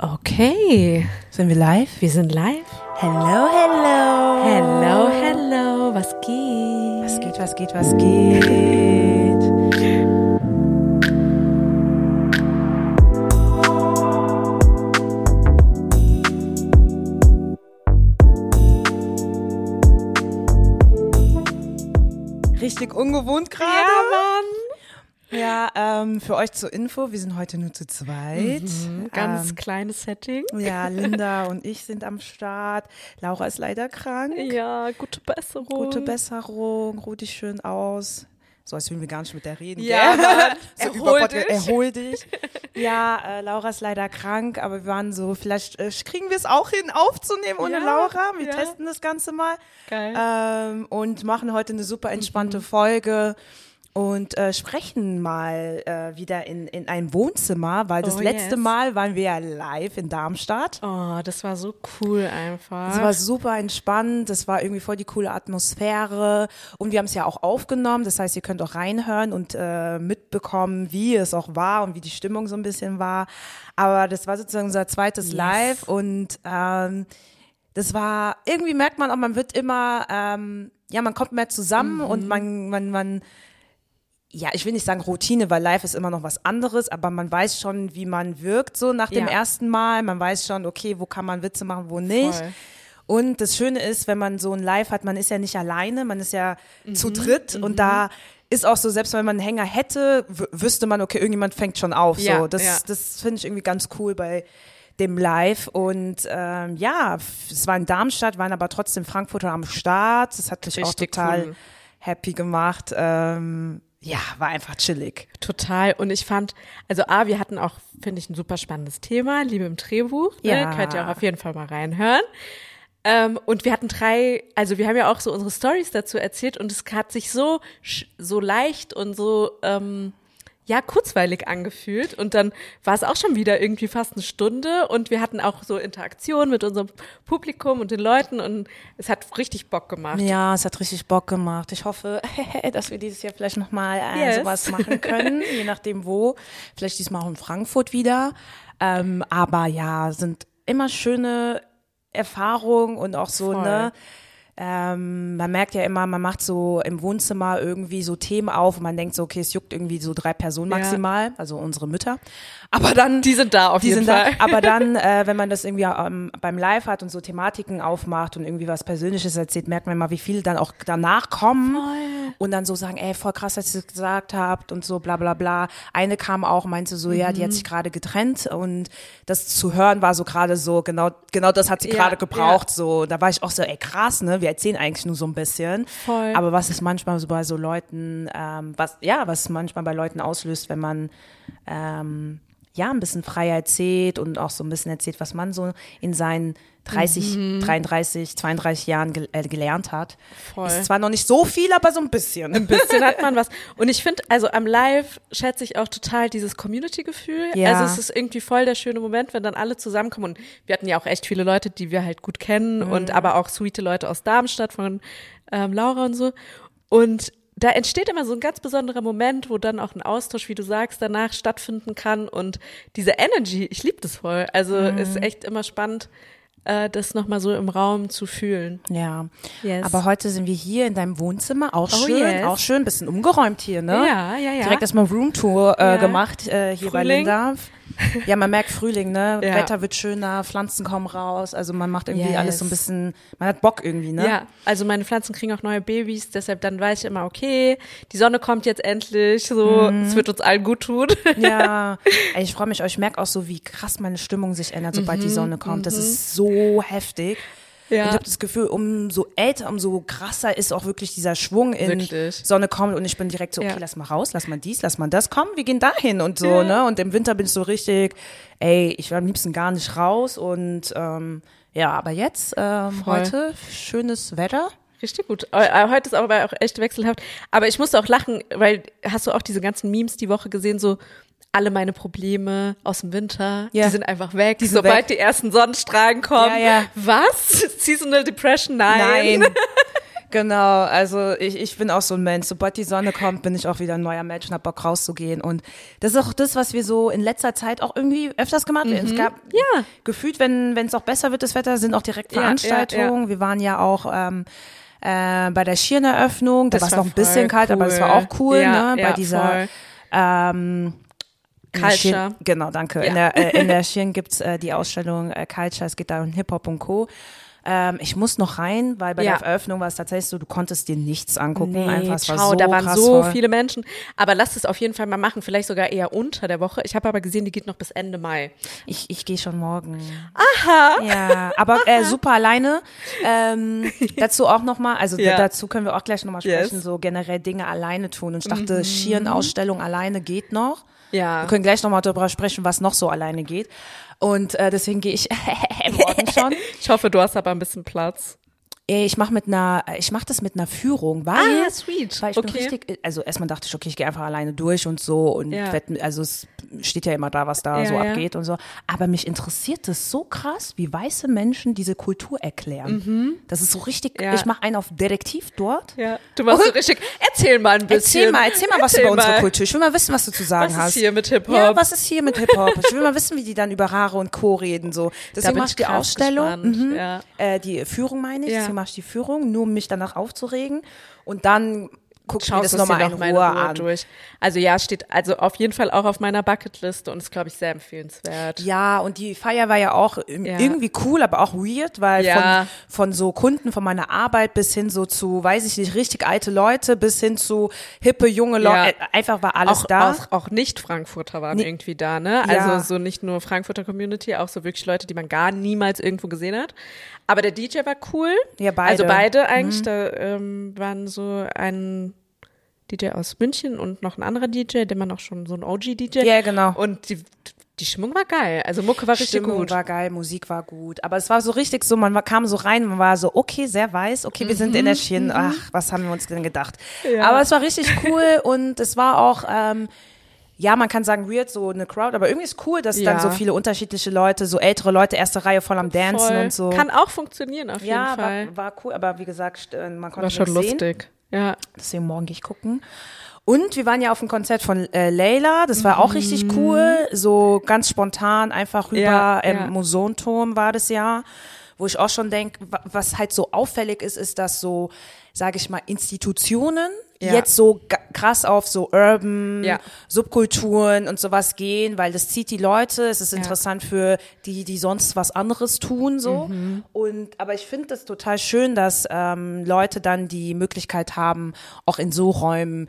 Okay. Sind wir live? Wir sind live. Hello, hello. Hello, hello. Was geht? Was geht? Richtig ungewohnt gerade. Ja, Mann. Ja, für euch zur Info, wir sind heute nur zu zweit. Ganz kleines Setting. Ja, Linda und ich sind am Start. Laura ist leider krank. Ja, gute Besserung. Ruh dich schön aus. So, als würden wir gar nicht mit der reden. Ja, Mann. So erhol dich. Ja, Laura ist leider krank, aber wir waren so, vielleicht kriegen wir es auch hin, aufzunehmen ohne Laura. Wir testen das Ganze mal. Geil. Und machen heute eine super entspannte Folge. Und sprechen mal wieder in ein Wohnzimmer, weil das letzte Mal waren wir ja live in Darmstadt. Oh, das war so cool einfach. Das war super entspannt, das war irgendwie voll die coole Atmosphäre und wir haben es ja auch aufgenommen, das heißt, ihr könnt auch reinhören und mitbekommen, wie es auch war und wie die Stimmung so ein bisschen war. Aber das war sozusagen unser zweites Live und das war, irgendwie merkt man auch, man wird immer, man kommt mehr zusammen und man ja, ich will nicht sagen Routine, weil live ist immer noch was anderes, aber man weiß schon, wie man wirkt so nach dem ersten Mal. Man weiß schon, okay, wo kann man Witze machen, wo nicht. Voll. Und das Schöne ist, wenn man so ein Live hat, man ist ja nicht alleine, man ist ja zu dritt und da ist auch so, selbst wenn man einen Hänger hätte, wüsste man, okay, irgendjemand fängt schon auf. So. Das finde ich irgendwie ganz cool bei dem Live und es war in Darmstadt, waren aber trotzdem Frankfurter am Start. Das hat mich auch total happy gemacht. Ja, war einfach chillig. Total. Und ich fand, also wir hatten auch, finde ich, ein super spannendes Thema, Liebe im Drehbuch. Ja. Könnt ihr auch auf jeden Fall mal reinhören. Und wir hatten wir haben ja auch so unsere Storys dazu erzählt und es hat sich so leicht und so, kurzweilig angefühlt und dann war es auch schon wieder irgendwie fast eine Stunde und wir hatten auch so Interaktion mit unserem Publikum und den Leuten und es hat richtig Bock gemacht. Ja, es hat richtig Bock gemacht. Ich hoffe, dass wir dieses Jahr vielleicht nochmal sowas machen können, je nachdem wo. Vielleicht diesmal auch in Frankfurt wieder. Aber ja, sind immer schöne Erfahrungen und auch so, Voll. Man merkt ja immer, man macht so im Wohnzimmer irgendwie so Themen auf und man denkt so, okay, es juckt irgendwie so 3 Personen maximal, also unsere Mütter. Aber dann Die sind da auf jeden Fall. Aber dann, wenn man das irgendwie beim Live hat und so Thematiken aufmacht und irgendwie was Persönliches erzählt, merkt man mal, wie viele dann auch danach kommen und dann so sagen, ey, voll krass, dass ihr das gesagt habt und so bla bla bla. Eine kam auch, meinte so, ja, die hat sich gerade getrennt und das zu hören war so gerade so, genau das hat sie gerade gebraucht, so. Da war ich auch so, ey, krass, ne, wir erzählen eigentlich nur so ein bisschen. Voll. Aber was ist manchmal so bei so Leuten, was manchmal bei Leuten auslöst, wenn man ein bisschen freier erzählt und auch so ein bisschen erzählt, was man so in seinen 30, 33, 32 Jahren gelernt hat. Voll. Ist zwar noch nicht so viel, aber so ein bisschen. Ein bisschen hat man was. Und ich finde, also am Live schätze ich auch total dieses Community-Gefühl. Ja. Also es ist irgendwie voll der schöne Moment, wenn dann alle zusammenkommen. Und wir hatten ja auch echt viele Leute, die wir halt gut kennen und aber auch sweete Leute aus Darmstadt von Laura und so. Und da entsteht immer so ein ganz besonderer Moment, wo dann auch ein Austausch, wie du sagst, danach stattfinden kann und diese Energy, ich liebe das voll. Also ist echt immer spannend, das nochmal so im Raum zu fühlen. Ja, Yes. aber heute sind wir hier in deinem Wohnzimmer, auch yes. schön, bisschen umgeräumt hier, ne? Ja. Direkt erstmal Roomtour gemacht hier bei Frühling. Linda. Ja, man merkt Frühling, ne? Ja. Wetter wird schöner, Pflanzen kommen raus, also man macht irgendwie alles so ein bisschen, man hat Bock irgendwie, ne? Ja, also meine Pflanzen kriegen auch neue Babys, deshalb dann weiß ich immer, okay, die Sonne kommt jetzt endlich, so, es wird uns allen gut tun. Ja, ey, ich freue mich, ich merke auch so, wie krass meine Stimmung sich ändert, sobald die Sonne kommt. Das ist so heftig. Ja. Und ich habe das Gefühl, umso älter, umso krasser ist auch wirklich dieser Schwung in Wirklich. Sonne kommt und ich bin direkt so, okay, lass mal raus, lass mal dies, lass mal das, komm, wir gehen dahin und so, ne? Und im Winter bin ich so richtig, ey, ich will am liebsten gar nicht raus und aber jetzt, heute schönes Wetter. Richtig gut. Heute ist aber auch echt wechselhaft. Aber ich musste auch lachen, weil hast du auch diese ganzen Memes die Woche gesehen, so alle meine Probleme aus dem Winter, die sind einfach weg, sobald die ersten Sonnenstrahlen kommen. Ja. Was? Seasonal Depression? Nein. Genau, also ich bin auch so ein Mensch. Sobald die Sonne kommt, bin ich auch wieder ein neuer Mensch und hab Bock rauszugehen. Und das ist auch das, was wir so in letzter Zeit auch irgendwie öfters gemacht haben. Es gab gefühlt, wenn es auch besser wird, das Wetter, sind auch direkt Veranstaltungen. Ja. Wir waren ja auch bei der Schirneröffnung. Da war es noch ein bisschen kalt, aber das war auch cool, ne? Bei dieser Culture. Genau, danke. Ja. In der Schirn gibt's die Ausstellung Culture. Es geht da um Hip-Hop und Co. Ich muss noch rein, weil bei der Eröffnung war es tatsächlich so, du konntest dir nichts angucken. Nee, einfach, es war so da waren krass so voll. viele Menschen. Aber lass es auf jeden Fall mal machen, vielleicht sogar eher unter der Woche. Ich habe aber gesehen, die geht noch bis Ende Mai. Ich gehe schon morgen. Aha. Ja, aber super alleine. Dazu auch nochmal, also dazu können wir auch gleich nochmal sprechen, so generell Dinge alleine tun. Und ich dachte, Schirn-Ausstellung alleine geht noch. Ja. Wir können gleich nochmal darüber sprechen, was noch so alleine geht. Und deswegen gehe ich morgen schon. Ich hoffe, du hast aber ein bisschen Platz. Ich mache das mit einer Führung, weil sweet. Weil ich bin richtig, also erstmal dachte ich, okay, ich gehe einfach alleine durch und so und also es steht ja immer da, was da so abgeht und so. Aber mich interessiert das so krass, wie weiße Menschen diese Kultur erklären. Das ist so richtig, ich mache einen auf Detektiv dort. Ja, du machst so richtig, erzähl mal ein bisschen. Erzähl mal was über unsere Kultur. Ich will mal wissen, was du zu sagen hast. Was ist hier mit Hip-Hop? Ja, was ist hier mit Hip-Hop? Ich will mal wissen, wie die dann über Haare und Co. reden, so. Deswegen mache ich die Ausstellung. Die Führung meine ich. Deswegen mache ich die Führung, nur um mich danach aufzuregen. Und dann guck ich mir das nochmal in Ruhe an. Durch. Also ja, steht also auf jeden Fall auch auf meiner Bucketliste und ist, glaube ich, sehr empfehlenswert. Ja, und die Feier war ja auch irgendwie cool, aber auch weird, weil von so Kunden von meiner Arbeit bis hin so zu, weiß ich nicht, richtig alte Leute bis hin zu hippe, junge Leute, einfach war alles da. Auch Nicht-Frankfurter waren irgendwie da, ne? Also so nicht nur Frankfurter Community, auch so wirklich Leute, die man niemals irgendwo gesehen hat. Aber der DJ war cool. Ja, beide. Also beide eigentlich. Da waren so ein DJ aus München und noch ein anderer DJ, der man auch schon so ein OG-DJ. Ja, genau. Und die Stimmung war geil. Also Mucke war richtig gut. Stimmung war geil, Musik war gut. Aber es war so richtig so, man kam so rein, man war so, okay, sehr weiß, okay, wir sind in der Schirn. Ach, was haben wir uns denn gedacht? Ja. Aber es war richtig cool und es war auch man kann sagen weird, so eine Crowd, aber irgendwie ist cool, dass dann so viele unterschiedliche Leute, so ältere Leute, erste Reihe voll am Dancen und so. Kann auch funktionieren auf jeden Fall. Ja, war cool, aber wie gesagt, man konnte war schon nichts lustig. Sehen. Ja. Deswegen morgen gehe ich gucken. Und wir waren ja auf dem Konzert von Layla, das war auch richtig cool, so ganz spontan einfach rüber im Museumturm war das wo ich auch schon denke, was halt so auffällig ist, dass so, sage ich mal, Institutionen jetzt so krass auf so Urban Subkulturen und sowas gehen, weil das zieht die Leute, es ist interessant für die sonst was anderes tun, so. Aber ich finde das total schön, dass Leute dann die Möglichkeit haben, auch in so Räumen,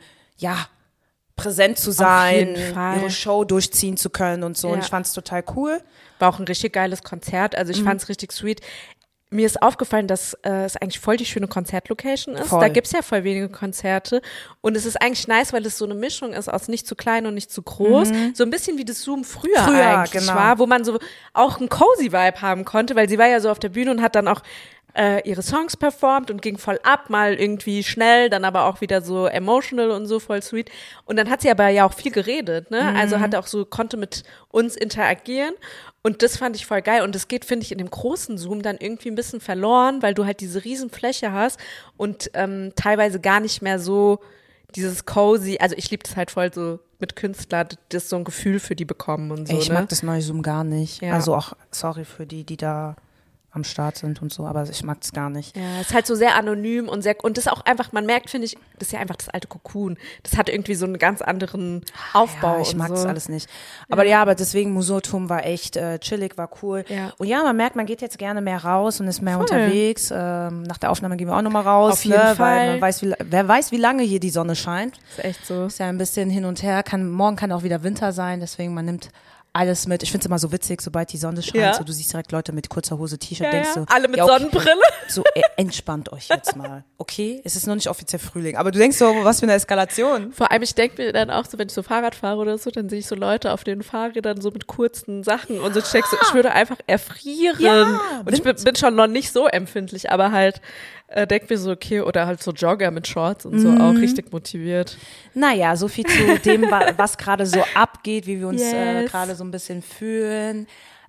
präsent zu sein, ihre Show durchziehen zu können und so. Und ich fand es total cool. War auch ein richtig geiles Konzert, also ich fand es richtig sweet. Mir ist aufgefallen, dass es eigentlich voll die schöne Konzertlocation ist. Voll. Da gibt's ja voll wenige Konzerte. Und es ist eigentlich nice, weil es so eine Mischung ist aus nicht zu klein und nicht zu groß. So ein bisschen wie das Zoom früher eigentlich war, wo man so auch einen cozy Vibe haben konnte, weil sie war ja so auf der Bühne und hat dann auch ihre Songs performt und ging voll ab, mal irgendwie schnell, dann aber auch wieder so emotional und so voll sweet. Und dann hat sie aber ja auch viel geredet, ne? Also konnte mit uns interagieren. Und das fand ich voll geil. Und das geht, finde ich, in dem großen Zoom dann irgendwie ein bisschen verloren, weil du halt diese riesen Fläche hast und teilweise gar nicht mehr so dieses cozy, also ich liebe das halt voll so mit Künstlern, das so ein Gefühl für die bekommen und so. Ich mag das neue Zoom gar nicht. Ja. Also auch, sorry für die da am Start sind und so, aber ich mag das gar nicht. Ja, es ist halt so sehr anonym und das ist auch einfach, man merkt, finde ich, das ist ja einfach das alte Cocoon. Das hat irgendwie so einen ganz anderen Aufbau. Ja, ich mag das alles nicht. Aber aber deswegen Museumturm war echt chillig, war cool. Ja. Und man merkt, man geht jetzt gerne mehr raus und ist mehr unterwegs. Nach der Aufnahme gehen wir auch nochmal raus. Auf jeden Fall. Weil man weiß, wer weiß, wie lange hier die Sonne scheint. Ist echt so. Ist ja ein bisschen hin und her. Morgen kann auch wieder Winter sein, deswegen man nimmt alles mit. Ich finde es immer so witzig, sobald die Sonne scheint, so du siehst direkt Leute mit kurzer Hose, T-Shirt, denkst du. Alle mit Sonnenbrille. So, entspannt euch jetzt mal. Okay? Es ist noch nicht offiziell Frühling, aber du denkst so, was für eine Eskalation. Vor allem, ich denke mir dann auch so, wenn ich so Fahrrad fahre oder so, dann sehe ich so Leute auf den Fahrrädern so mit kurzen Sachen und so checkst so, ich würde einfach erfrieren. Ja, und ich bin schon noch nicht so empfindlich, aber halt denk mir so, okay, oder halt so Jogger mit Shorts und so, auch richtig motiviert. Naja, so viel zu dem, was gerade so abgeht, wie wir uns gerade so ein bisschen fühlen.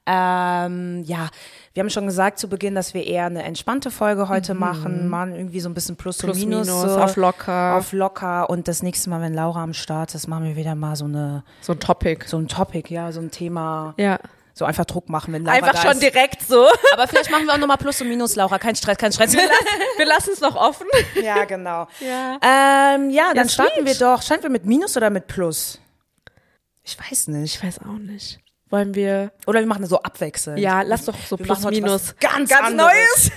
Ja, wir haben schon gesagt zu Beginn, dass wir eher eine entspannte Folge heute machen, irgendwie so ein bisschen Plus und Minus so, auf locker. Auf locker. Und das nächste Mal, wenn Laura am Start ist, machen wir wieder mal so ein Topic, ja, so ein Thema. Ja. So einfach Druck machen, wenn Laura einfach da schon ist. Direkt so. Aber vielleicht machen wir auch nochmal Plus und Minus, Laura. Kein Stress. Wir lassen es noch offen. Ja, genau. Ja, Dann starten wir doch. Starten wir mit Minus oder mit Plus? Ich weiß nicht. Ich weiß auch nicht. Wollen wir... Oder wir machen so abwechselnd. Ja, lass doch so Plus, Minus. Ganz Neues.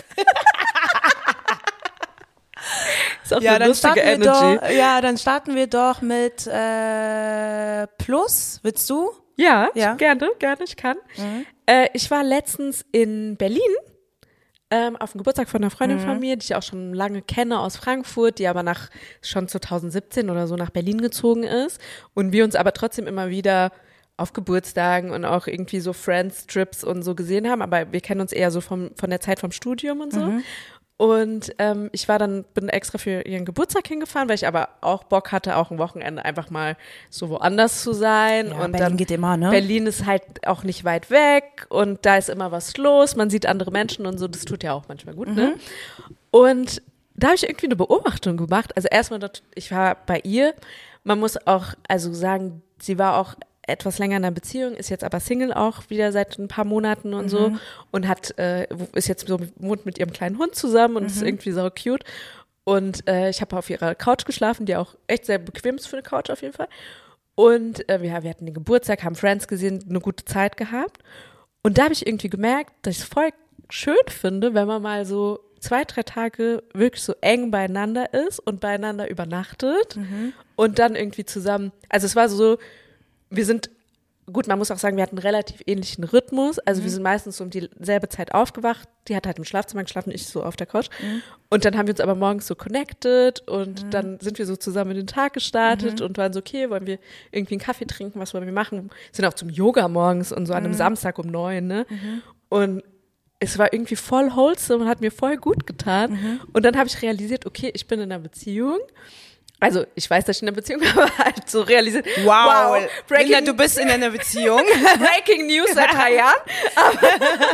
Ist auch eine lustige Energy. Dann starten wir doch mit Plus. Willst du? Ja. Gerne, ich kann. Ich war letztens in Berlin auf dem Geburtstag von einer Freundin von mir, die ich auch schon lange kenne aus Frankfurt, die aber schon 2017 oder so nach Berlin gezogen ist und wir uns aber trotzdem immer wieder auf Geburtstagen und auch irgendwie so Friends-Trips und so gesehen haben, aber wir kennen uns eher so von der Zeit vom Studium und so. Und bin extra für ihren Geburtstag hingefahren, weil ich aber auch Bock hatte, auch ein Wochenende einfach mal so woanders zu sein. Ja, und Berlin dann, geht immer, ne? Berlin ist halt auch nicht weit weg und da ist immer was los. Man sieht andere Menschen und so, das tut ja auch manchmal gut, ne? Und da habe ich irgendwie eine Beobachtung gemacht. Also erstmal, ich war bei ihr. Man muss auch also sagen, sie war auch etwas länger in einer Beziehung, ist jetzt aber Single auch wieder seit ein paar Monaten und so und ist jetzt so, wohnt mit ihrem kleinen Hund zusammen und ist irgendwie so cute. Und ich habe auf ihrer Couch geschlafen, die auch echt sehr bequem ist für eine Couch auf jeden Fall. Und wir hatten den Geburtstag, haben Friends gesehen, eine gute Zeit gehabt. Und da habe ich irgendwie gemerkt, dass ich es voll schön finde, wenn man mal so 2-3 Tage wirklich so eng beieinander ist und beieinander übernachtet und dann irgendwie zusammen, also es war so, wir sind, gut, man muss auch sagen, wir hatten einen relativ ähnlichen Rhythmus. Also wir sind meistens um dieselbe Zeit aufgewacht. Die hat halt im Schlafzimmer geschlafen, ich so auf der Couch. Und dann haben wir uns aber morgens so connected und dann sind wir so zusammen in den Tag gestartet und waren so, okay, wollen wir irgendwie einen Kaffee trinken, was wollen wir machen? Sind auch zum Yoga morgens und so an einem Samstag um 9, ne? Und es war irgendwie voll wholesome und hat mir voll gut getan. Und dann habe ich realisiert, okay, ich bin in einer Beziehung. Also, ich weiß, dass ich in einer Beziehung bin, aber halt so realisiert. Wow. Linda, du bist in einer Beziehung. Breaking News seit 3 Jahren. Aber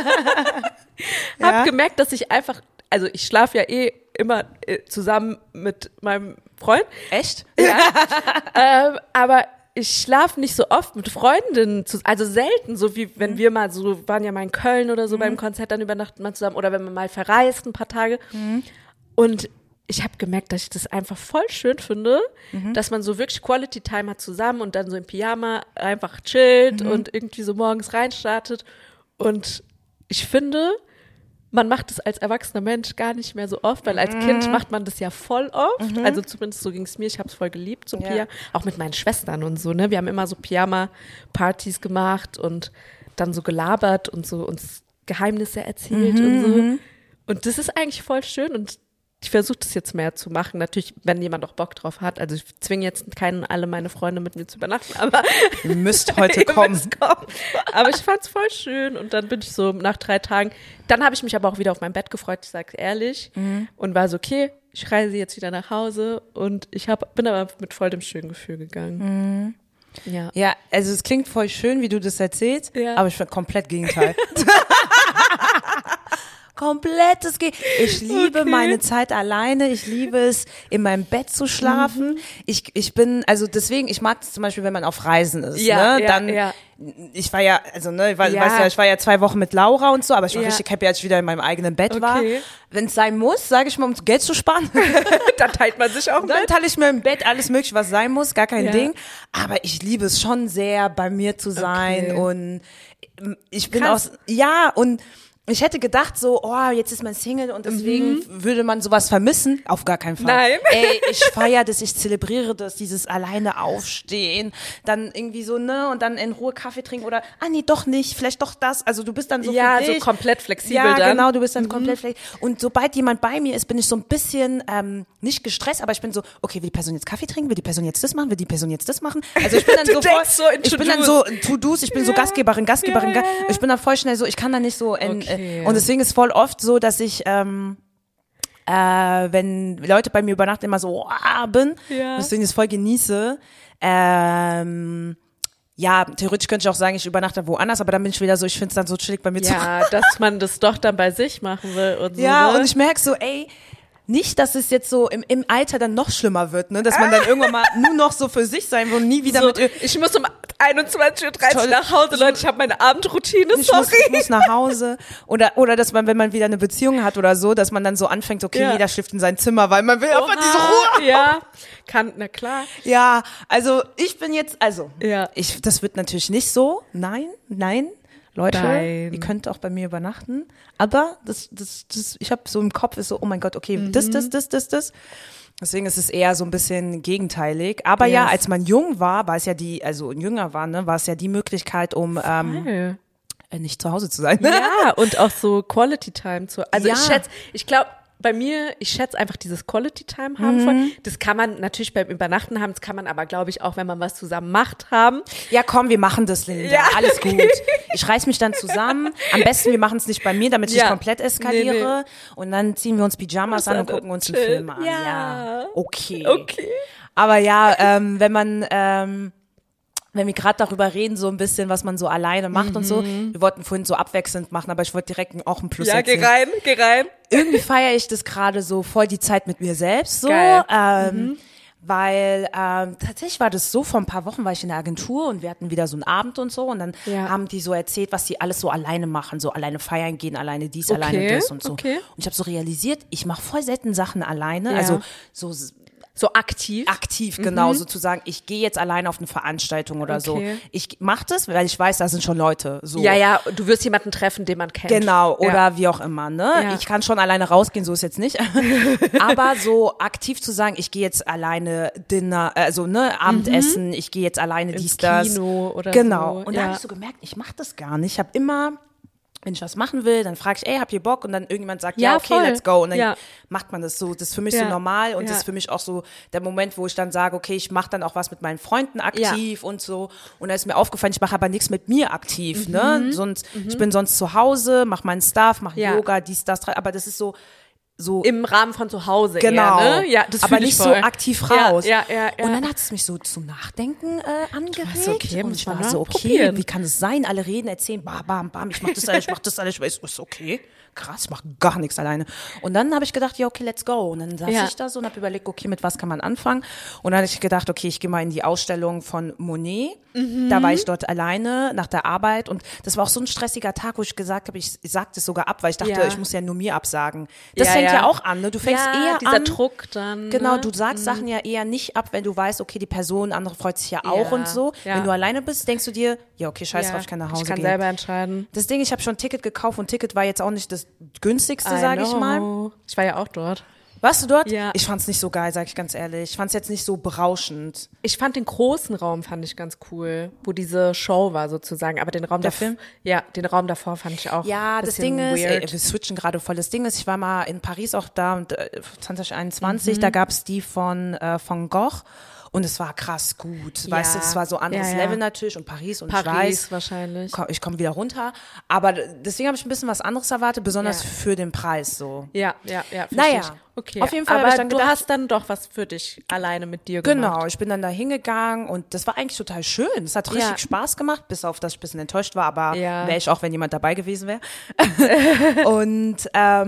hab gemerkt, dass ich einfach, also ich schlafe ja immer zusammen mit meinem Freund. Echt? Ja. Aber ich schlafe nicht so oft mit Freundinnen, also selten, so wie wenn wir mal so, waren ja mal in Köln oder so beim Konzert, dann übernachten wir zusammen oder wenn man mal verreist ein paar Tage. Und ich habe gemerkt, dass ich das einfach voll schön finde, dass man so wirklich Quality Time hat zusammen und dann so im Pyjama einfach chillt und irgendwie so morgens reinstartet. Und ich finde, man macht es als erwachsener Mensch gar nicht mehr so oft, weil als Kind macht man das ja voll oft. Also zumindest so ging es mir. Ich habe es voll geliebt, so Pyjama. Auch mit meinen Schwestern und so, ne? Wir haben immer so Pyjama-Partys gemacht und dann so gelabert und so uns Geheimnisse erzählt und so. Und das ist eigentlich voll schön und ich versuche das jetzt mehr zu machen. Natürlich, wenn jemand auch Bock drauf hat. Also ich zwinge jetzt alle meine Freunde mit mir zu übernachten, aber ihr müsst heute kommen. Aber ich fand's voll schön und dann bin ich so nach 3 Tagen, dann habe ich mich aber auch wieder auf mein Bett gefreut, ich sag's ehrlich, und war so, okay, ich reise jetzt wieder nach Hause und bin aber mit voll dem schönen Gefühl gegangen. Ja, also es klingt voll schön, wie du das erzählst, aber ich bin komplett Gegenteil. Komplettes Ich liebe meine Zeit alleine. Ich liebe es, in meinem Bett zu schlafen. Ich bin, also deswegen, ich mag es zum Beispiel, wenn man auf Reisen ist. Ich war ja, also ich weiß ja, ich war ja 2 Wochen mit Laura und so, aber ich war richtig happy, als ich wieder in meinem eigenen Bett war. Wenn es sein muss, sage ich mal, um Geld zu sparen. Dann teilt man sich auch ein Bett. Dann teile ich mir im Bett alles mögliche, was sein muss, gar kein Ding. Aber ich liebe es schon sehr, bei mir zu sein und ich bin auch, und ich hätte gedacht so, jetzt ist man Single und deswegen würde man sowas vermissen. Auf gar keinen Fall. Nein. Ey, ich feiere das, ich zelebriere das, dieses alleine aufstehen, dann irgendwie so, ne, und dann in Ruhe Kaffee trinken oder, nee, doch nicht, vielleicht doch das. Also du bist dann so für dich. So komplett flexibel dann. Ja, genau, du bist dann komplett flexibel. Und sobald jemand bei mir ist, bin ich so ein bisschen, nicht gestresst, aber ich bin so, okay, will die Person jetzt Kaffee trinken, will die Person jetzt das machen, will die Person jetzt das machen? Also ich bin dann ich bin dann so To-Dos, ich bin so Gastgeberin. Ich bin dann voll schnell so, ich kann da nicht so und deswegen ist voll oft so, dass ich, wenn Leute bei mir übernachten, immer so bin, deswegen es voll genieße, Ja, theoretisch könnte ich auch sagen, ich übernachte woanders, aber dann bin ich wieder so, ich finde es dann so chillig bei mir zu Hause. Ja, dass man das doch dann bei sich machen will und so. Ja, ne? und ich merke so, ey, nicht, dass es jetzt so im Alter dann noch schlimmer wird, ne, dass man dann irgendwann mal nur noch so für sich sein will und nie wieder so, mit ich muss um 21:30 Uhr nach Hause, Leute, ich habe meine Abendroutine, ich sorry. muss nach Hause oder dass man, wenn man wieder eine Beziehung hat oder so, dass man dann so anfängt, okay, Ja. jeder schläft in sein Zimmer, weil man will einfach diese Ruhe. Ja, na klar. Ja, also ich bin jetzt, Ja. das wird natürlich nicht so, nein, Leute, Nein. ihr könnt auch bei mir übernachten, aber das ich habe so im Kopf ist so, oh mein Gott, okay, das. Deswegen ist es eher so ein bisschen gegenteilig. Aber ja, Yes. als man jung war es ja jünger war, ne, war es ja die Möglichkeit, um Voll. nicht zu Hause zu sein. Ne? Ja, und auch so Quality Time also Ja. ich glaube, bei mir, ich schätze einfach dieses Quality Time haben voll. Das kann man natürlich beim Übernachten haben, das kann man aber, glaube ich, auch, wenn man was zusammen macht, haben. Ja, komm, wir machen das, Linda. Ja. Alles gut. Ich reiß mich dann zusammen. Am besten, wir machen es nicht bei mir, damit ich Ja. nicht komplett eskaliere. Und dann ziehen wir uns Pyjamas an und gucken uns einen Film an. Ja. Okay. Okay. Aber ja, wenn wir gerade darüber reden, so ein bisschen, was man so alleine macht und so. Wir wollten vorhin so abwechselnd machen, aber ich wollte direkt auch ein Plus Ja, erzählen. geh rein. Irgendwie feiere ich das gerade so voll die Zeit mit mir selbst so. Geil. Weil tatsächlich war das so, vor ein paar Wochen war ich in der Agentur und wir hatten wieder so einen Abend und so und dann Ja. haben die so erzählt, was die alles so alleine machen, so alleine feiern gehen, alleine dies, Okay, alleine das und so. okay. Und ich habe so realisiert, ich mache voll selten Sachen alleine, Ja. also so So aktiv. aktiv, genau, sozusagen, ich gehe jetzt alleine auf eine Veranstaltung oder so. Okay. Ich mache das, weil ich weiß, da sind schon Leute. So. Ja, du wirst jemanden treffen, den man kennt. Genau, oder Ja. wie auch immer, ne? Ja. Ich kann schon alleine rausgehen, so ist jetzt nicht. Aber so aktiv zu sagen, ich gehe jetzt alleine Dinner, also ne, Abendessen, ich gehe jetzt alleine Ins das. Kino oder Genau. so. Und da habe ich so gemerkt, ich mache das gar nicht. Ich habe immer, wenn ich was machen will, dann frage ich, ey, habt ihr Bock? Und dann irgendjemand sagt, ja, Ja, okay, voll. let's go. Und dann Ja. macht man das so. Das ist für mich Ja. so normal und Ja. das ist für mich auch so der Moment, wo ich dann sage, okay, ich mache dann auch was mit meinen Freunden aktiv und so. Und da ist mir aufgefallen, ich mache aber nichts mit mir aktiv, ne? Ich bin sonst zu Hause, mache meinen Stuff, mache Ja. Yoga, dies, das, aber das ist so Im Rahmen von zu Hause genau, eher, ne? Ja, das aber fühl ich nicht voll. so aktiv raus. Ja. Und dann hat es mich so zum Nachdenken angeregt. so, okay, und muss ich man war mal so, okay, probieren. wie kann es sein? Alle reden, erzählen, bam, ich mach das alles, Ich weiß, ist okay, krass, ich mach gar nichts alleine. Und dann habe ich gedacht, ja, okay, let's go. Und dann saß Ja. ich da so und habe überlegt, okay, mit was kann man anfangen? Und dann habe ich gedacht, okay, ich gehe mal in die Ausstellung von Monet. Da war ich dort alleine nach der Arbeit und das war auch so ein stressiger Tag, wo ich gesagt habe, ich sag das sogar ab, weil ich dachte, Ja. ich muss ja nur mir absagen. Das Ja, fängt ja ja. auch an, ne? Du fängst eher dieser an. Druck dann. Genau, ne? du sagst Sachen ja eher nicht ab, wenn du weißt, okay, die Person, andere freut sich ja auch Ja, und so. ja. Wenn du alleine bist, denkst du dir, ja, okay, scheiß drauf, ich kann nach Hause Ich kann gehen. selber entscheiden. Das Ding, ich habe schon ein Ticket gekauft und Ticket war jetzt auch nicht das günstigste, sage ich mal. Ich war ja auch dort. Warst du dort? Ja. Ich fand's nicht so geil, sag ich ganz ehrlich. Ich fand's jetzt nicht so berauschend. Ich fand den großen Raum fand ich ganz cool, wo diese Show war sozusagen, aber den Raum Der davor, Film? ja, den Raum davor fand ich auch. Ja, das bisschen Ding ist, weird. wir switchen gerade voll. Das Ding ist, ich war mal in Paris auch da und 2021, da gab's die von Gogh. Und es war krass gut. Weißt du, es war so anderes Ja, ja. Level natürlich und Paris und ich Paris weiß, wahrscheinlich. ich komme wieder runter. Aber deswegen habe ich ein bisschen was anderes erwartet, besonders Ja. für den Preis so. Ja, verstehe Naja, ich. Okay. auf jeden Fall aber habe ich dann du gedacht- hast dann doch was für dich alleine mit dir gemacht. Genau, ich bin dann da hingegangen und das war eigentlich total schön. Es hat richtig Ja. Spaß gemacht, bis auf, dass ich ein bisschen enttäuscht war, aber Ja. wäre ich auch, wenn jemand dabei gewesen wäre. Und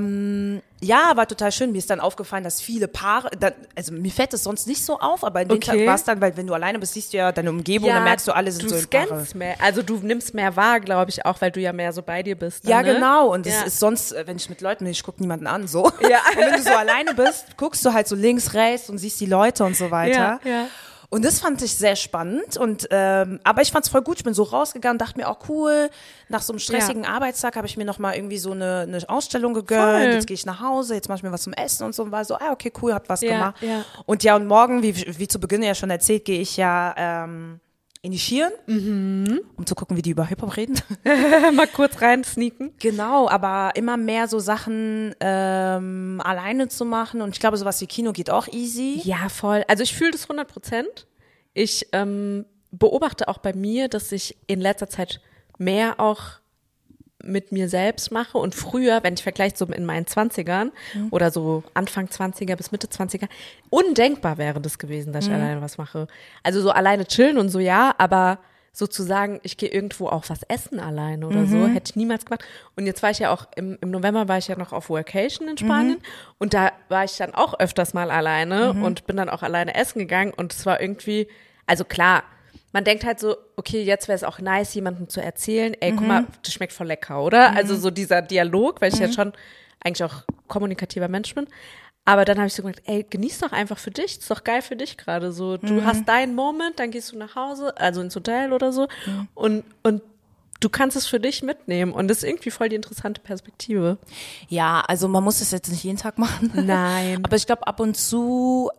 ja, war total schön. Mir ist dann aufgefallen, dass viele Paare, also mir fällt das sonst nicht so auf, aber in dem Okay. Tag war es dann, weil wenn du alleine bist, siehst du ja deine Umgebung, dann merkst du, alle sind du so in Paare. scannst mehr, also du nimmst mehr wahr, glaube ich, auch, weil du ja mehr so bei dir bist. Dann, Ja, ne? genau. Und es Ja. ist sonst, wenn ich mit Leuten bin, ich gucke niemanden an, so. Ja. Und wenn du so alleine bist, guckst du halt so links, rechts und siehst die Leute und so weiter. Ja. Und das fand ich sehr spannend und aber ich fand's voll gut. Ich bin so rausgegangen, dachte mir auch cool. Nach so einem stressigen Arbeitstag habe ich mir noch mal irgendwie so eine Ausstellung gegönnt. Voll. Jetzt gehe ich nach Hause, jetzt mache ich mir was zum Essen und so und war so, okay, cool, hab was Ja, gemacht. ja. Und ja, und morgen, wie zu Beginn ja schon erzählt, gehe ich ja initiieren, um zu gucken, wie die über Hip-Hop reden. Mal kurz rein sneaken. Genau, aber immer mehr so Sachen alleine zu machen und ich glaube, sowas wie Kino geht auch easy. Ja, voll. Also ich fühle das 100%. Ich beobachte auch bei mir, dass ich in letzter Zeit mehr auch mit mir selbst mache und früher, wenn ich vergleiche so in meinen 20ern oder so Anfang 20er bis Mitte 20er, undenkbar wäre das gewesen, dass ich alleine was mache. Also so alleine chillen und so, ja, aber sozusagen, ich gehe irgendwo auch was essen alleine oder so, hätte ich niemals gemacht. Und jetzt war ich ja auch, im November war ich ja noch auf Workation in Spanien und da war ich dann auch öfters mal alleine und bin dann auch alleine essen gegangen und es war irgendwie, also klar, man denkt halt so, okay, jetzt wäre es auch nice, jemandem zu erzählen, ey, guck mal, das schmeckt voll lecker, oder? Also so dieser Dialog, weil ich jetzt schon eigentlich auch kommunikativer Mensch bin. Aber dann habe ich so gedacht, ey, genieß doch einfach für dich, ist doch geil für dich gerade so. Du hast deinen Moment, dann gehst du nach Hause, also ins Hotel oder so und du kannst es für dich mitnehmen und das ist irgendwie voll die interessante Perspektive. Ja, also man muss es jetzt nicht jeden Tag machen. Nein. Aber ich glaube ab und zu,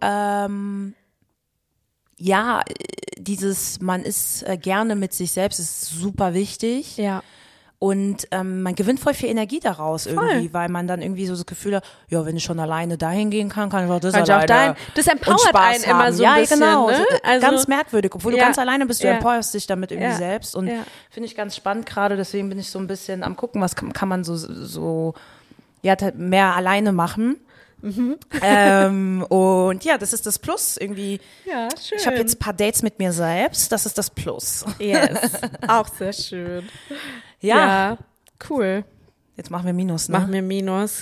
ja, dieses, man ist gerne mit sich selbst, ist super wichtig. Ja. Und man gewinnt voll viel Energie daraus irgendwie, weil man dann irgendwie so das Gefühl hat, ja, wenn ich schon alleine dahin gehen kann ich auch das alleine. Das empowert einen immer so ein bisschen. Genau, ne? Also, ganz merkwürdig. Obwohl du ganz alleine bist, du empowerst dich damit irgendwie selbst. Und finde ich ganz spannend gerade, deswegen bin ich so ein bisschen am gucken, was kann man so mehr alleine machen. Und ja, das ist das Plus irgendwie. Ja, schön. Ich habe jetzt ein paar Dates mit mir selbst, das ist das Plus. Yes, auch sehr schön. Ja, cool. Jetzt machen wir Minus, ne? Machen wir Minus.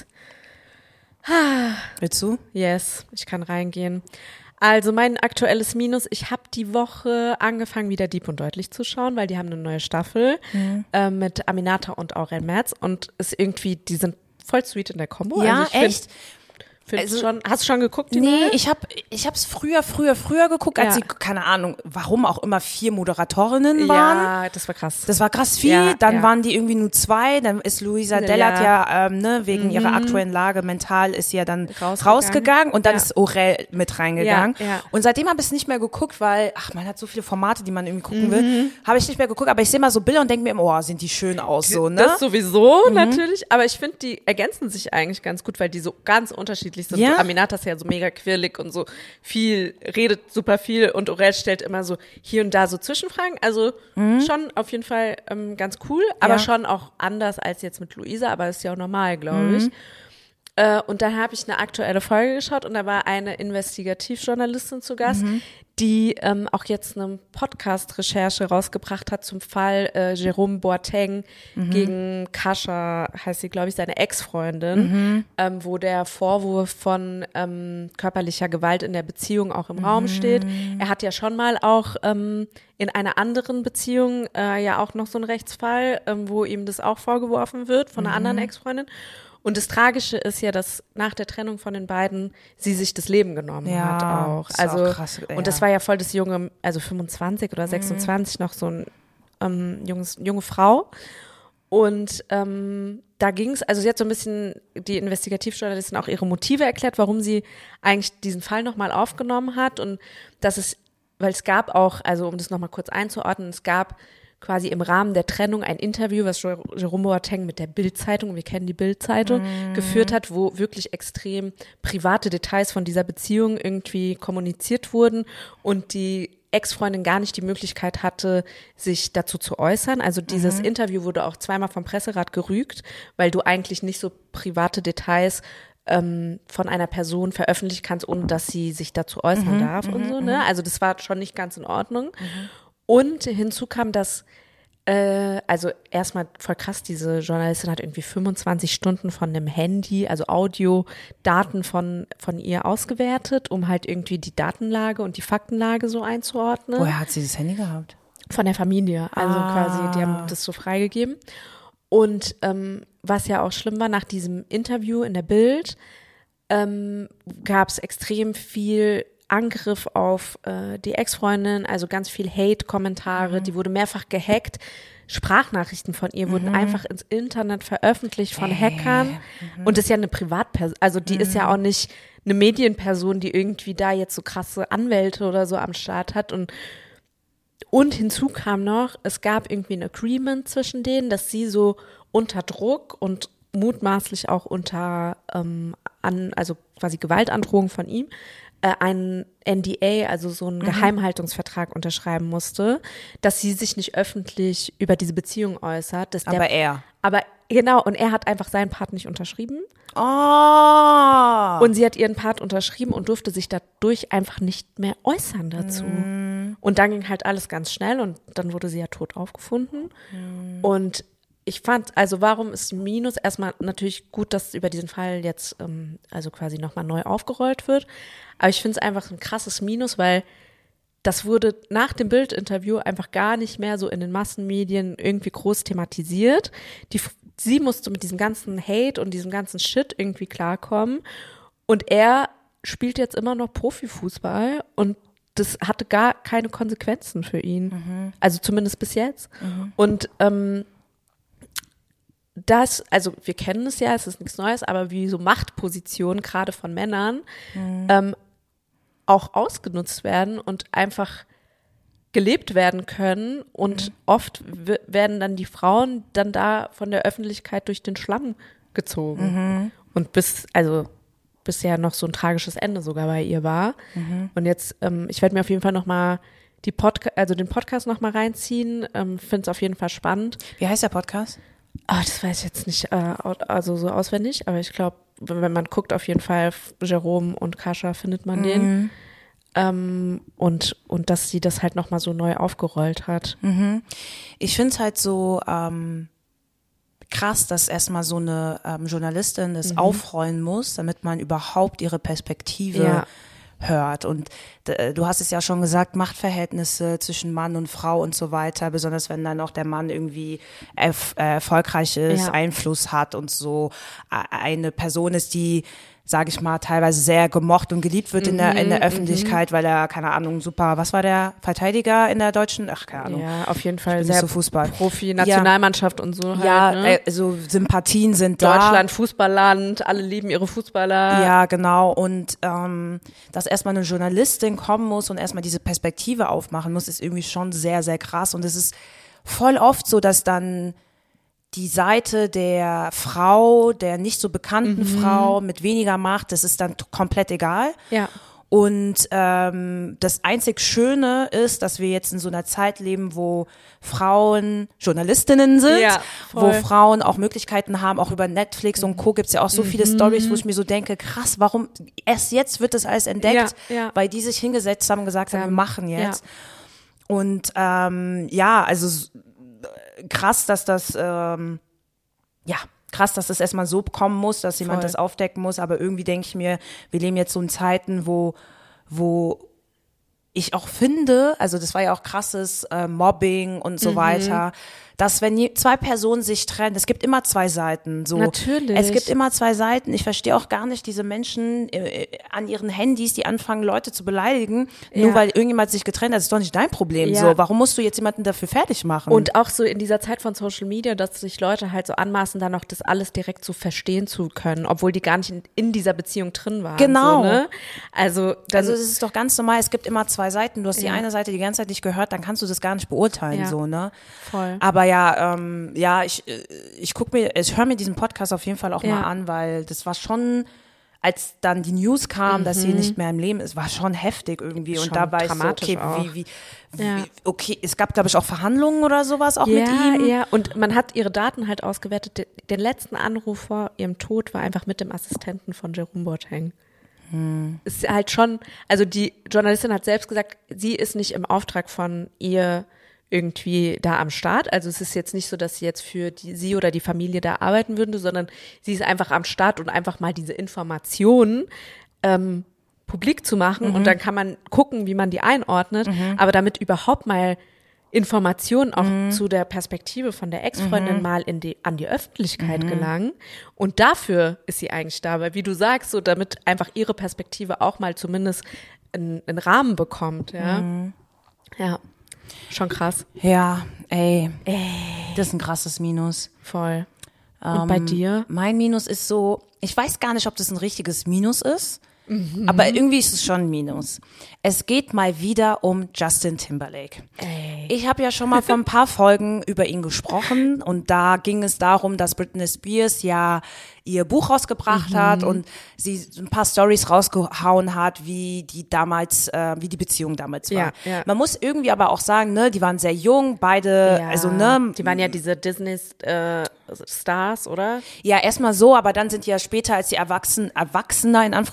Willst du? Yes, ich kann reingehen. Also mein aktuelles Minus, ich habe die Woche angefangen, wieder Deep und Deutlich zu schauen, weil die haben eine neue Staffel mit Aminata und Aurel Merz und ist irgendwie, die sind voll sweet in der Kombo. Ja, also echt? Schon, hast du schon geguckt? Die Nee, neue? ich hab's früher geguckt, als sie, keine Ahnung, warum auch immer 4 Moderatorinnen waren. Ja, das war krass. Das war krass viel. Ja, Dann waren die irgendwie nur 2. Dann ist Luisa Dellert ja wegen ihrer aktuellen Lage mental ist sie ja dann rausgegangen und dann ist Aurel mit reingegangen. Ja. Und seitdem habe ich es nicht mehr geguckt, weil, man hat so viele Formate, die man irgendwie gucken will. Habe ich nicht mehr geguckt, aber ich sehe mal so Bilder und denke mir immer, oh, sind die schön aus, so, ne? Das sowieso, natürlich. Aber ich finde, die ergänzen sich eigentlich ganz gut, weil die so ganz unterschiedlich sind. Ja. So, Aminata ist ja so mega quirlig und so viel, redet super viel und Aurel stellt immer so hier und da so Zwischenfragen. Also schon auf jeden Fall ganz cool, aber schon auch anders als jetzt mit Luisa, aber ist ja auch normal, glaube ich. Und dann habe ich eine aktuelle Folge geschaut und da war eine Investigativjournalistin zu Gast, die auch jetzt eine Podcast-Recherche rausgebracht hat zum Fall Jerome Boateng gegen Kascha, heißt sie, glaube ich, seine Ex-Freundin, wo der Vorwurf von körperlicher Gewalt in der Beziehung auch im Raum steht. Er hat ja schon mal auch in einer anderen Beziehung ja auch noch so einen Rechtsfall, wo ihm das auch vorgeworfen wird von einer anderen Ex-Freundin. Und das Tragische ist ja, dass nach der Trennung von den beiden sie sich das Leben genommen hat auch. Also auch krass, und das war ja voll das junge, also 25 oder 26 noch so ein junge Frau. Und da ging es, also sie hat so ein bisschen die Investigativjournalistin auch ihre Motive erklärt, warum sie eigentlich diesen Fall nochmal aufgenommen hat und dass es, weil es gab auch, also um das nochmal kurz einzuordnen, es gab quasi im Rahmen der Trennung ein Interview, was Jerome Boateng mit der Bild-Zeitung, wir kennen die Bild-Zeitung, geführt hat, wo wirklich extrem private Details von dieser Beziehung irgendwie kommuniziert wurden und die Ex-Freundin gar nicht die Möglichkeit hatte, sich dazu zu äußern. Also dieses Interview wurde auch zweimal vom Presserat gerügt, weil du eigentlich nicht so private Details von einer Person veröffentlichen kannst, ohne dass sie sich dazu äußern darf und so, ne? Also das war schon nicht ganz in Ordnung. Und hinzu kam, dass, also erstmal voll krass, diese Journalistin hat irgendwie 25 Stunden von einem Handy, also Audiodaten von ihr ausgewertet, um halt irgendwie die Datenlage und die Faktenlage so einzuordnen. Woher hat sie das Handy gehabt? Von der Familie, also quasi, die haben das so freigegeben. Und was ja auch schlimm war, nach diesem Interview in der Bild gab es extrem viel Angriff auf die Ex-Freundin, also ganz viel Hate-Kommentare, die wurde mehrfach gehackt. Sprachnachrichten von ihr wurden einfach ins Internet veröffentlicht von Hackern. Und das ist ja eine Privatperson, also die ist ja auch nicht eine Medienperson, die irgendwie da jetzt so krasse Anwälte oder so am Start hat. Und hinzu kam noch, es gab irgendwie ein Agreement zwischen denen, dass sie so unter Druck und mutmaßlich auch unter, also quasi Gewaltandrohung von ihm, einen NDA, also so einen Geheimhaltungsvertrag unterschreiben musste, dass sie sich nicht öffentlich über diese Beziehung äußert. Aber genau, und er hat einfach seinen Part nicht unterschrieben. Und sie hat ihren Part unterschrieben und durfte sich dadurch einfach nicht mehr äußern dazu. Und Und dann ging halt alles ganz schnell und dann wurde sie ja tot aufgefunden. Und ich fand, also warum ist ein Minus? Erstmal natürlich gut, dass über diesen Fall jetzt also quasi nochmal neu aufgerollt wird. Aber ich finde es einfach ein krasses Minus, weil das wurde nach dem Bildinterview einfach gar nicht mehr so in den Massenmedien irgendwie groß thematisiert. Sie musste mit diesem ganzen Hate und diesem ganzen Shit irgendwie klarkommen. Und er spielt jetzt immer noch Profifußball und das hatte gar keine Konsequenzen für ihn. Also zumindest bis jetzt. Und also wir kennen es ja, es ist nichts Neues, aber wie so Machtpositionen, gerade von Männern, auch ausgenutzt werden und einfach gelebt werden können und oft werden dann die Frauen dann da von der Öffentlichkeit durch den Schlamm gezogen und bis ja noch so ein tragisches Ende sogar bei ihr war. Und jetzt, ich werde mir auf jeden Fall nochmal den Podcast nochmal reinziehen, finde es auf jeden Fall spannend. Wie heißt der Podcast? Das weiß ich jetzt nicht, also so auswendig, aber ich glaube, wenn man guckt, auf jeden Fall Jerome und Kascha findet man den. Und dass sie das halt nochmal so neu aufgerollt hat. Ich finde es halt so krass, dass erstmal so eine Journalistin das aufrollen muss, damit man überhaupt ihre Perspektive hört. Und du hast es ja schon gesagt, Machtverhältnisse zwischen Mann und Frau und so weiter, besonders wenn dann auch der Mann irgendwie erfolgreiches Einfluss hat und so eine Person ist, die, sage ich mal, teilweise sehr gemocht und geliebt wird in der Öffentlichkeit, weil er, keine Ahnung, super, was war der Verteidiger in der deutschen? Ach, keine Ahnung. Ja, auf jeden Fall sehr so Fußball. Profi, Nationalmannschaft und so halt. Ja, ne? Also Sympathien sind da. Deutschland, Fußballland, alle lieben ihre Fußballer. Ja, genau. Und dass erstmal eine Journalistin kommen muss und erstmal diese Perspektive aufmachen muss, ist irgendwie schon sehr, sehr krass. Und es ist voll oft so, dass dann die Seite der Frau, der nicht so bekannten Frau mit weniger Macht, das ist dann komplett egal. Ja. Und das einzig Schöne ist, dass wir jetzt in so einer Zeit leben, wo Frauen Journalistinnen sind, wo Frauen auch Möglichkeiten haben, auch über Netflix und Co. gibt's ja auch so viele Storys, wo ich mir so denke, krass, warum erst jetzt wird das alles entdeckt, weil die sich hingesetzt haben und gesagt haben, wir machen jetzt. Und also krass, dass das krass, dass das erstmal so kommen muss, dass jemand das aufdecken muss, aber irgendwie denke ich mir, wir leben jetzt so in Zeiten, wo ich auch finde, also das war ja auch krasses Mobbing und so weiter, dass wenn zwei Personen sich trennen, es gibt immer zwei Seiten. So. Natürlich. Es gibt immer zwei Seiten. Ich verstehe auch gar nicht diese Menschen an ihren Handys, die anfangen, Leute zu beleidigen, nur weil irgendjemand sich getrennt hat. Das ist doch nicht dein Problem. Ja. So, warum musst du jetzt jemanden dafür fertig machen? Und auch so in dieser Zeit von Social Media, dass sich Leute halt so anmaßen, dann noch das alles direkt so verstehen zu können, obwohl die gar nicht in dieser Beziehung drin waren. Genau. So, ne? Also es ist doch ganz normal, es gibt immer zwei Seiten. Du hast die eine Seite die ganze Zeit nicht gehört, dann kannst du das gar nicht beurteilen. Ja. So, ne? Voll. Aber ich höre mir diesen Podcast auf jeden Fall auch mal an, weil das war schon, als dann die News kam, dass sie nicht mehr im Leben ist, war schon heftig irgendwie. Schon und da war ich so, okay, okay, es gab, glaube ich, auch Verhandlungen oder sowas auch mit ihm. Ja, und man hat ihre Daten halt ausgewertet. Den letzten Anruf vor ihrem Tod war einfach mit dem Assistenten von Jerome Boateng. Ist halt schon, also die Journalistin hat selbst gesagt, sie ist nicht im Auftrag von ihr irgendwie da am Start. Also es ist jetzt nicht so, dass sie jetzt für sie oder die Familie da arbeiten würde, sondern sie ist einfach am Start und einfach mal diese Informationen publik zu machen und dann kann man gucken, wie man die einordnet. Aber damit überhaupt mal Informationen auch zu der Perspektive von der Ex-Freundin mal an die Öffentlichkeit gelangen. Und dafür ist sie eigentlich da, weil wie du sagst, so damit einfach ihre Perspektive auch mal zumindest einen Rahmen bekommt. Ja. Schon krass. Ja, das ist ein krasses Minus. Voll. Und bei dir? Mein Minus ist so, ich weiß gar nicht, ob das ein richtiges Minus ist, aber irgendwie ist es schon ein Minus. Es geht mal wieder um Justin Timberlake. Ich habe ja schon mal vor ein paar Folgen über ihn gesprochen und da ging es darum, dass Britney Spears ja ihr Buch rausgebracht hat und sie ein paar Storys rausgehauen hat, wie die Beziehung damals war. Ja. Man muss irgendwie aber auch sagen, ne, die waren sehr jung, beide, Die waren ja diese Disney Stars, oder? Ja, erstmal so, aber dann sind die ja später, als die Erwachsener in Anführungszeichen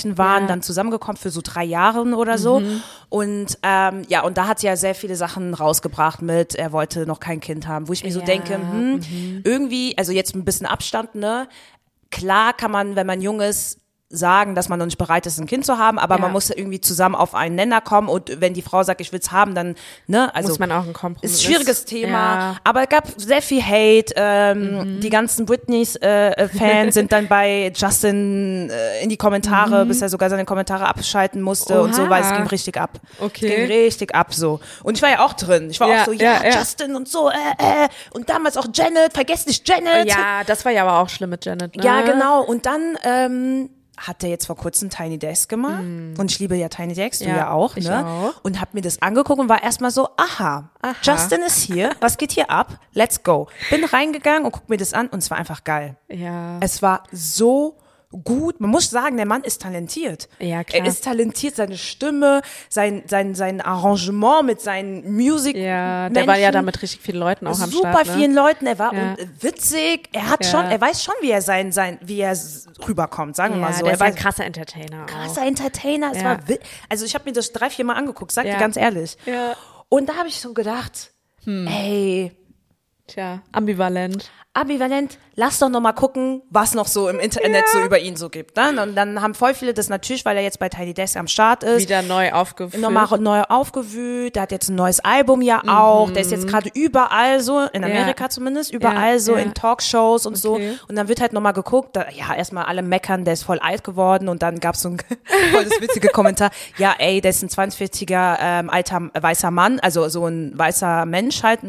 Pärchen waren, dann zusammengekommen für so 3 Jahre oder so. Und und da hat sie ja sehr viele Sachen rausgebracht mit, er wollte noch kein Kind haben, wo ich mir so denke, irgendwie, also jetzt ein bisschen Abstand, ne? Klar kann man, wenn man jung ist, sagen, dass man noch nicht bereit ist, ein Kind zu haben, aber man muss irgendwie zusammen auf einen Nenner kommen und wenn die Frau sagt, ich will's haben, dann, ne, also muss man auch einen Kompromiss. Ist ein schwieriges Thema, aber es gab sehr viel Hate, die ganzen Britneys Fans sind dann bei Justin in die Kommentare, bis er sogar seine Kommentare abschalten musste und so, weil es ging richtig ab. Okay. Es ging richtig ab so. Und ich war ja auch drin. Ich war auch so, Justin und so, und damals auch Janet, vergesst nicht Janet. Ja, das war ja aber auch schlimm mit Janet, ne? Ja, genau. Und dann hat er jetzt vor kurzem Tiny Desk gemacht und ich liebe ja Tiny Desk, du ja auch, ich ne? auch. Und hab mir das angeguckt und war erstmal so, aha, Justin ist hier, was geht hier ab? Let's go. Bin reingegangen und guck mir das an und es war einfach geil. Ja. Es war so gut. Man muss sagen, der Mann ist talentiert. Ja, klar. Er ist talentiert, seine Stimme, sein Arrangement mit seinen Musik. Ja, der war ja da mit richtig vielen Leuten auch am Start. Super Ne? vielen Leuten. Er war witzig. Er hat schon, er weiß schon, wie er wie er rüberkommt, sagen wir mal so. Der Er ist ein weiß, krasser Entertainer. krasser Entertainer. Es war, also ich habe mir das 3-4 Mal angeguckt, sag dir Ja. ganz ehrlich. Ja. Und da habe ich so gedacht, ey, Tja, ambivalent. lass doch noch mal gucken, was noch so im Internet so über ihn so gibt. Ne? Und dann haben voll viele das natürlich, weil er jetzt bei Tiny Desk am Start ist. Wieder neu aufgefüllt. Nochmal neu aufgewühlt. Der hat jetzt ein neues Album ja auch. Der ist jetzt gerade überall so, in Amerika zumindest, überall so in Talkshows und so. Und dann wird halt nochmal geguckt, erstmal alle meckern, der ist voll alt geworden und dann gab's so ein voll das witzige Kommentar. Ja, ey, der ist ein 42er alter weißer Mann, also so ein weißer Mensch halt.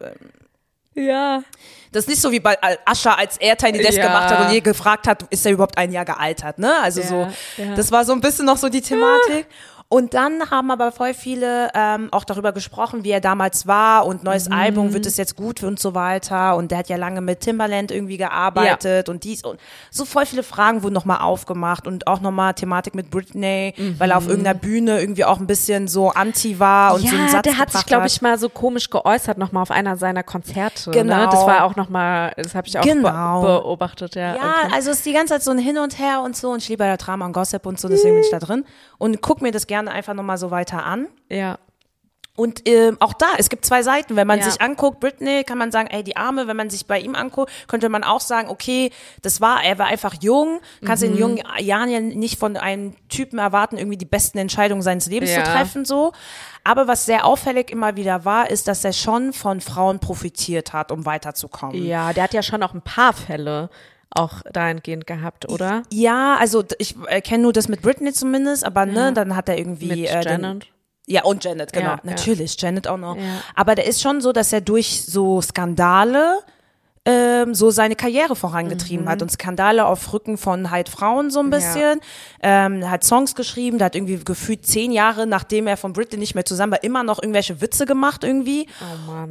Ja. Das ist nicht so wie bei Ascher, als er Tiny Desk gemacht hat und je gefragt hat, ist er überhaupt ein Jahr gealtert, ne? Also das war so ein bisschen noch so die Thematik. Und dann haben aber voll viele auch darüber gesprochen, wie er damals war und neues Album, wird es jetzt gut und so weiter. Und der hat ja lange mit Timbaland irgendwie gearbeitet und dies und so voll viele Fragen wurden nochmal aufgemacht und auch nochmal Thematik mit Britney, weil er auf irgendeiner Bühne irgendwie auch ein bisschen so anti war und so einen Satz der hat sich, gebracht glaube ich, mal so komisch geäußert nochmal auf einer seiner Konzerte. Genau. Ne? Das war auch nochmal, das habe ich auch beobachtet. Ja, okay. Also es ist die ganze Zeit so ein Hin und Her und so und ich liebe ja Drama und Gossip und so, deswegen bin ich da drin und guck mir das gerne einfach nochmal so weiter an. Ja. Und auch da, es gibt 2 Seiten. Wenn man sich anguckt, Britney, kann man sagen, ey, die Arme. Wenn man sich bei ihm anguckt, könnte man auch sagen, okay, er war einfach jung. Kannst in jungen Jahren ja nicht von einem Typen erwarten, irgendwie die besten Entscheidungen seines Lebens zu treffen, so. Aber was sehr auffällig immer wieder war, ist, dass er schon von Frauen profitiert hat, um weiterzukommen. Ja, der hat ja schon auch ein paar Fälle auch dahingehend gehabt, oder? Ja, also ich kenne nur das mit Britney zumindest, aber ne, dann hat er irgendwie Mit Janet. Ja, und Janet, genau. Ja, natürlich, Janet auch noch. Ja. Aber der ist schon so, dass er durch so Skandale so seine Karriere vorangetrieben hat und Skandale auf Rücken von halt Frauen so ein bisschen. Hat Songs geschrieben, der hat irgendwie gefühlt 10 Jahre, nachdem er von Britney nicht mehr zusammen war, immer noch irgendwelche Witze gemacht irgendwie. Oh Mann.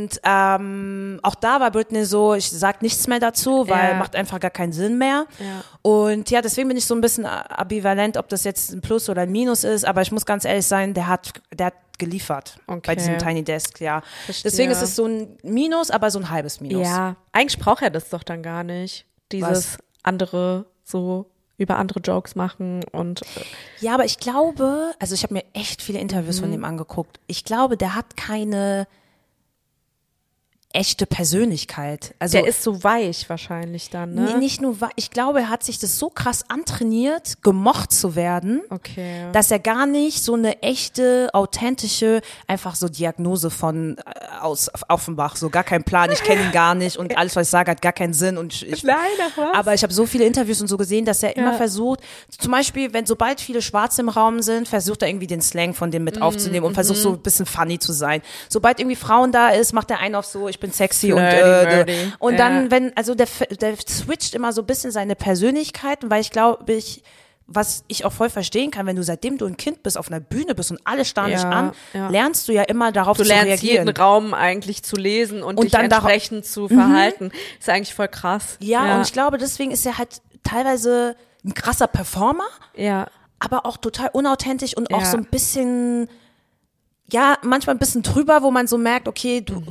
Und auch da war Britney so, ich sag nichts mehr dazu, weil macht einfach gar keinen Sinn mehr. Ja. Und ja, deswegen bin ich so ein bisschen ambivalent, ob das jetzt ein Plus oder ein Minus ist, aber ich muss ganz ehrlich sein, der hat geliefert bei diesem Tiny Desk, ja. Verstehe. Deswegen ist es so ein Minus, aber so ein halbes Minus. Ja, eigentlich braucht er das doch dann gar nicht. Dieses andere so über andere Jokes machen und Ja, aber ich glaube, also ich habe mir echt viele Interviews von ihm angeguckt. Ich glaube, der hat keine echte Persönlichkeit. Also der ist so weich wahrscheinlich dann, ne? nicht nur, ich glaube, er hat sich das so krass antrainiert, gemocht zu werden, Okay. dass er gar nicht so eine echte, authentische, einfach so Diagnose von aus Offenbach, so gar keinen Plan, ich kenne ihn gar nicht und alles, was ich sage, hat gar keinen Sinn und Nein, ach was? aber ich habe so viele Interviews und so gesehen, dass er immer versucht, zum Beispiel, sobald viele Schwarze im Raum sind, versucht er irgendwie den Slang von dem mit aufzunehmen und versucht so ein bisschen funny zu sein. Sobald irgendwie Frauen da ist, macht er einen auf so, ich bin sexy Flirty, und dann, der switcht immer so ein bisschen seine Persönlichkeiten, weil ich glaube, was ich auch voll verstehen kann, wenn du seitdem du ein Kind bist, auf einer Bühne bist und alle starren dich an, lernst du ja immer darauf zu reagieren. Du lernst jeden Raum eigentlich zu lesen und dich dann entsprechend zu verhalten. Ist eigentlich voll krass. Ja, und ich glaube, deswegen ist er halt teilweise ein krasser Performer, aber auch total unauthentisch und auch so ein bisschen, manchmal ein bisschen drüber, wo man so merkt, okay, du,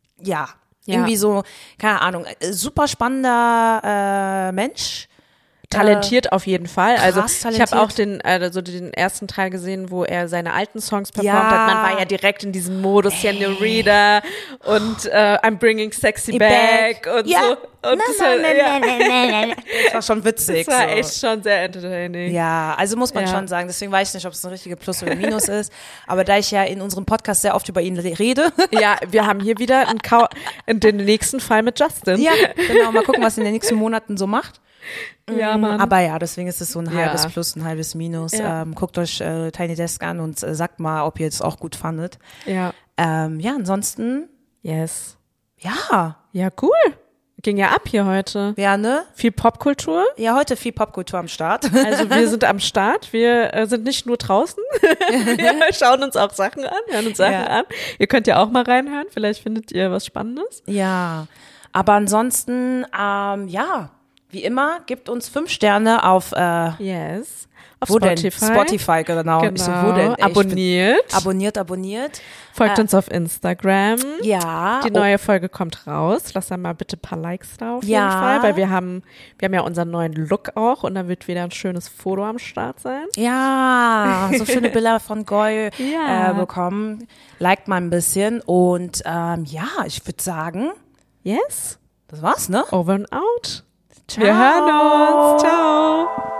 irgendwie so, keine Ahnung, super spannender Mensch, talentiert auf jeden Fall. Also krass ich habe auch talentiert. den ersten Teil gesehen, wo er seine alten Songs performt hat. Man war ja direkt in diesem Modus, Senorita und I'm bringing sexy back und ja. so. Und Das war schon witzig. das war so. echt schon sehr entertaining. Ja, also muss man schon sagen. Deswegen weiß ich nicht, ob es eine richtige Plus oder Minus ist. Aber da ich ja in unserem Podcast sehr oft über ihn rede. Ja, wir haben hier wieder den nächsten Fall mit Justin. Ja, genau. Mal gucken, was er in den nächsten Monaten so macht. Ja, Mann. Aber ja, deswegen ist es so ein halbes Ja. Plus, ein halbes Minus. Ja. Guckt euch Tiny Desk an und sagt mal, ob ihr es auch gut fandet. Ja. Ja, ansonsten, Yes. ja, Cool. Ging ja ab hier heute. ja, ne? Viel Popkultur. Ja, heute viel Popkultur am Start. Also wir sind am Start. Wir sind nicht nur draußen. Wir schauen uns auch Sachen an, hören uns Sachen an. Ihr könnt ja auch mal reinhören. Vielleicht findet ihr was Spannendes. Ja, aber ansonsten, ja, wie immer, gebt uns 5 Sterne auf Yes. Auf wo Spotify. denn? Spotify, genau. Ich so, wo denn? Ey, abonniert. Folgt uns auf Instagram. Ja. Die neue Folge kommt raus. Lass dann mal bitte ein paar Likes da auf jeden Ja. Fall, weil wir haben ja unseren neuen Look auch und da wird wieder ein schönes Foto am Start sein. Ja, so schöne Bilder von Goy Ja. bekommen. Liked mal ein bisschen und ja, ich würde sagen, Yes. das war's, ne? Over and out. Wir hören uns. Ciao.